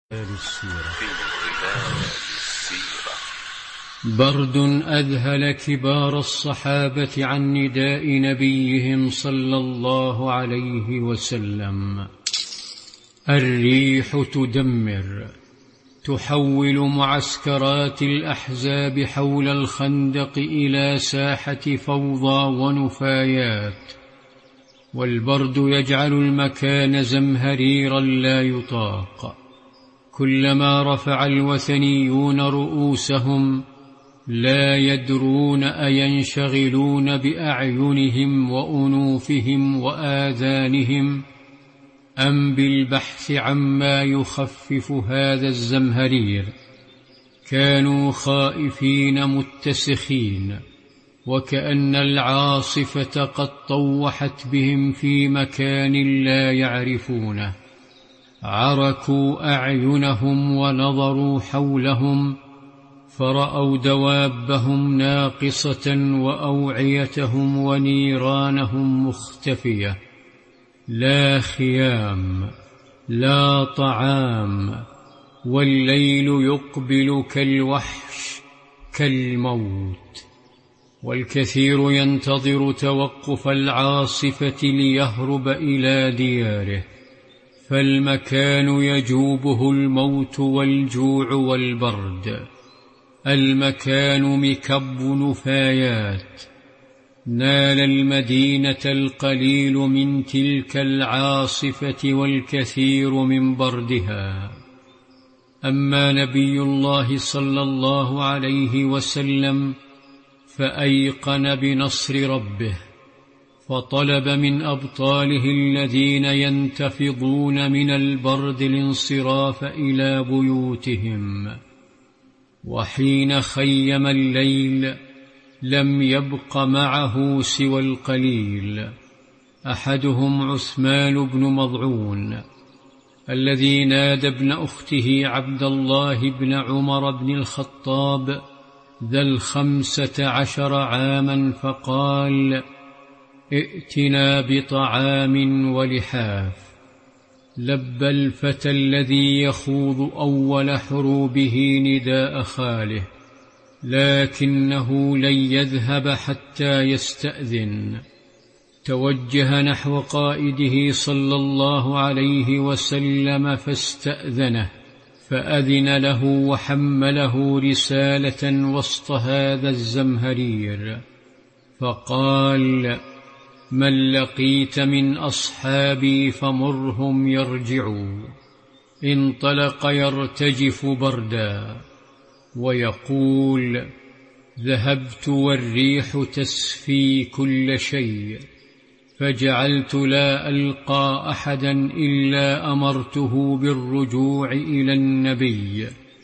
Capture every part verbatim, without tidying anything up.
السيرة برد أذهل كبار الصحابة عن نداء نبيهم صلى الله عليه وسلم. الريح تدمر، تحول معسكرات الأحزاب حول الخندق إلى ساحة فوضى ونفايات، والبرد يجعل المكان زمهريرا لا يطاق. كلما رفع الوثنيون رؤوسهم لا يدرون أينشغلون بأعينهم وأنوفهم وآذانهم أم بالبحث عما يخفف هذا الزمهرير. كانوا خائفين متسخين، وكأن العاصفة قد طوحت بهم في مكان لا يعرفونه. عركوا أعينهم ونظروا حولهم، فرأوا دوابهم ناقصة وأوعيتهم ونيرانهم مختفية. لا خيام، لا طعام، والليل يقبل كالوحش كالموت. والكثير ينتظر توقف العاصفة ليهرب إلى دياره، فالمكان يجوبه الموت والجوع والبرد. المكان مكب نفايات. نال المدينة القليل من تلك العاصفة والكثير من بردها. أما نبي الله صلى الله عليه وسلم فأيقن بنصر ربه، فطلب من أبطاله الذين ينتفضون من البرد الانصراف إلى بيوتهم. وحين خيم الليل لم يبق معه سوى القليل. أحدهم عثمان بن مضعون الذي نادى ابن أخته عبد الله بن عمر بن الخطاب ذا الخمسة عشر عاما فقال: ائتنا بطعام ولحاف. لبى الفتى الذي يخوض أول حروبه نداء خاله، لكنه لن يذهب حتى يستأذن. توجه نحو قائده صلى الله عليه وسلم فاستأذنه، فأذن له وحمله رسالة وسط هذا الزمهرير، فقال: من لقيت من أصحابي فمرهم يرجعوا. انطلق يرتجف بردا ويقول: ذهبت والريح تسفي كل شيء، فجعلت لا ألقى أحدا إلا أمرته بالرجوع إلى النبي،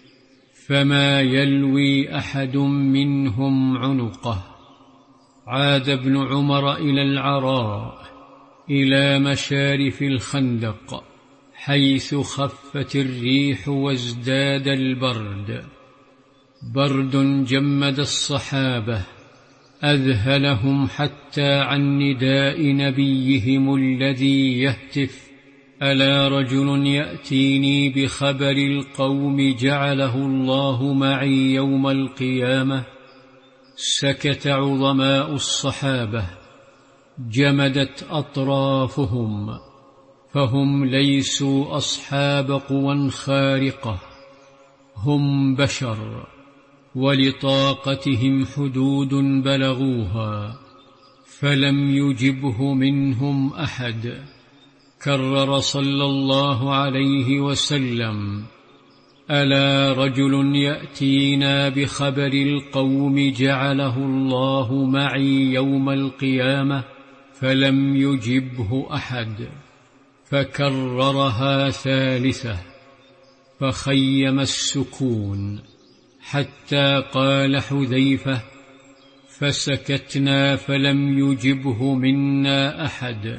فما يلوي أحد منهم عنقه. عاد ابن عمر إلى العراء، إلى مشارف الخندق، حيث خفت الريح وازداد البرد. برد جمد الصحابة، أذهلهم حتى عن نداء نبيهم الذي يهتف: ألا رجل يأتيني بخبر القوم جعله الله معي يوم القيامة. سكت عظماء الصحابة، جمدت أطرافهم، فهم ليسوا أصحاب قوى خارقة، هم بشر، ولطاقتهم حدود بلغوها، فلم يجبه منهم أحد. كرر صلى الله عليه وسلم: ألا رجل يأتينا بخبر القوم جعله الله معي يوم القيامة، فلم يجبه أحد. فكررها ثالثة، فخيم السكون، حتى قال حذيفة: فسكتنا فلم يجبه منا أحد.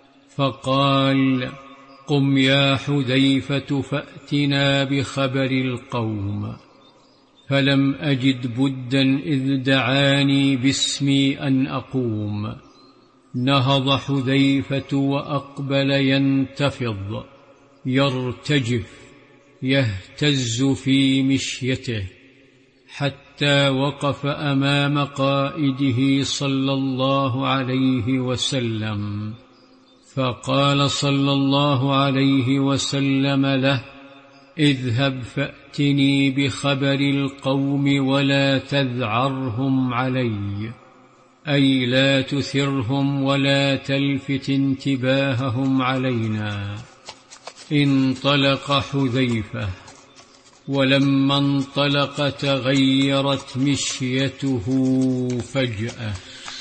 فقال: قم يا حذيفة فأتنا بخبر القوم. فلم أجد بدا إذ دعاني باسمي أن أقوم. نهض حذيفة وأقبل ينتفض، يرتجف، يهتز في مشيته، حتى وقف أمام قائده صلى الله عليه وسلم، فقال صلى الله عليه وسلم له: اذهب فأتني بخبر القوم ولا تذعرهم علي، أي لا تثرهم ولا تلفت انتباههم علينا. انطلق حذيفة، ولما انطلق تغيرت مشيته فجأة.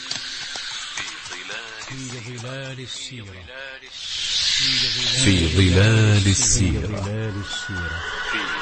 في ظلال السيرة في ظلال السيرة